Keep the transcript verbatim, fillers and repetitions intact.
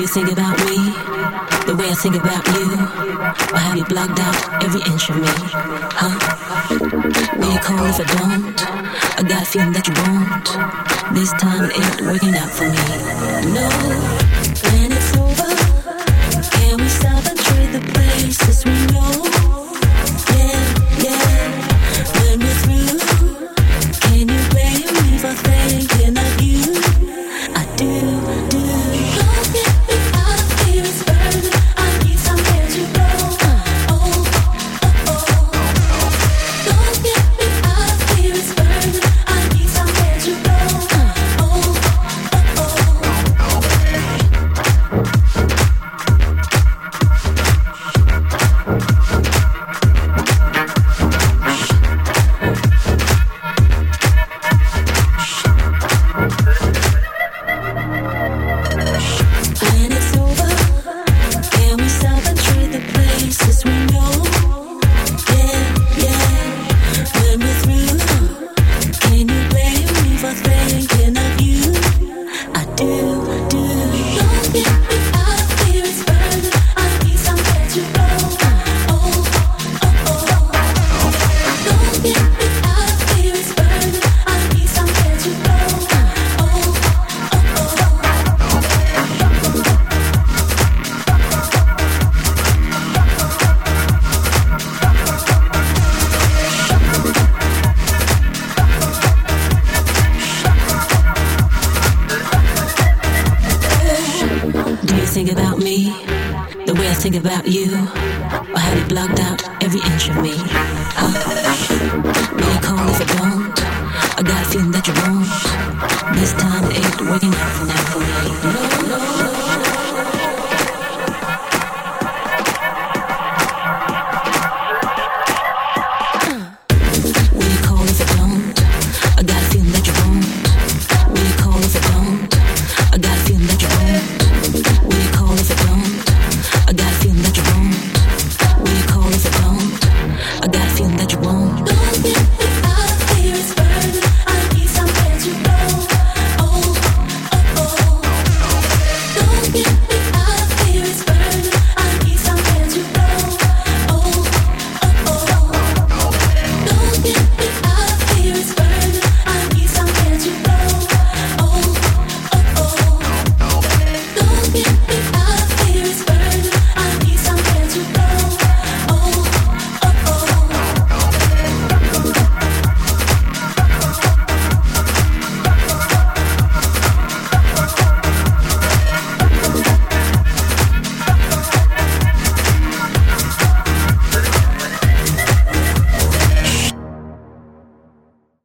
think about me the way I think about you? Or have you blocked out every inch of me? Huh? Will you call if I don't? I got a feeling that you won't. This time it ain't working out for me. No, when it's over, can we stop and trade the places we know? Yeah, yeah. When we're through, can you blame me for thinking of you? I do, do. Don't get me out of here, it's burning. I need somewhere to go. Oh, oh, oh. Don't get me out of here, it's burning. I need somewhere to go. Oh, oh, when it's over, can we stop and trade the places we know? Yeah, yeah. When we're through, can you blame me for thinking of you? I do, do. Don't get me out of here, it's burning. I need somewhere to go. Oh, oh, oh. Don't get me out of here, it's burning. I need somewhere to go. Oh, oh, oh. Do you think about me the way I think about you? Or have you blocked out every inch of me? Huh? Will you call if I don't? I got a feeling that you won't. This time it ain't working out for now for me.